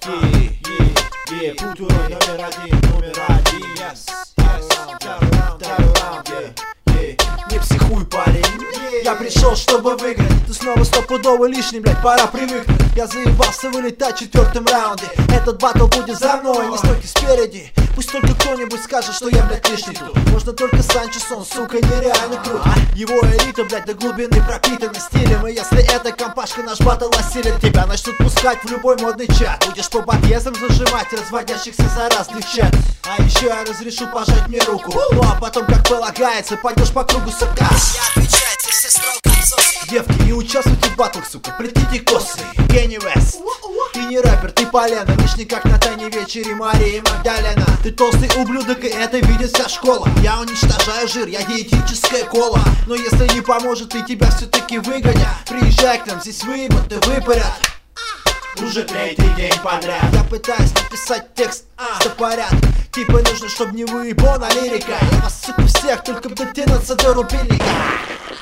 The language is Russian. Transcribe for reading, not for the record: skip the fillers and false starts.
Культура номер один, yes. Второй раунд, не психуй, парень. Я пришел, чтобы выиграть. Ты снова стопудово лишний, блять, пора привыкнуть. Я заебался вылетать в четвертом раунде. Этот батл будет за мной, не стойте спереди. Пусть только кто-нибудь скажет, что я, блядь, лишний тут. Можно только Санчес, он, сука, нереально крут. Его элита, блядь, до глубины пропитана стилем. И если эта компашка наш батл осилит, тебя начнут пускать в любой модный чат. Будешь по подъездам зажимать разводящихся за раз девчат. А еще я разрешу пожать мне руку. Ну а потом, как полагается, пойдешь по кругу, сука. Девки, не участвуйте в батлах, сука, плетите косы. Кенни Вест, ты не рэпер, ты полено. Лишний как на тайне вечере Марии Магдалена. Ты толстый ублюдок, и это видит вся школа. Я уничтожаю жир, я диетическая кола. Но если не поможет, и тебя все-таки выгонят, приезжай к нам, здесь выебут и выпарят. Уже третий день подряд я пытаюсь написать текст, стопорят. Типа нужно, чтоб не выебана лирика. Я вас, сука, всех, только дотянуться до рубильника.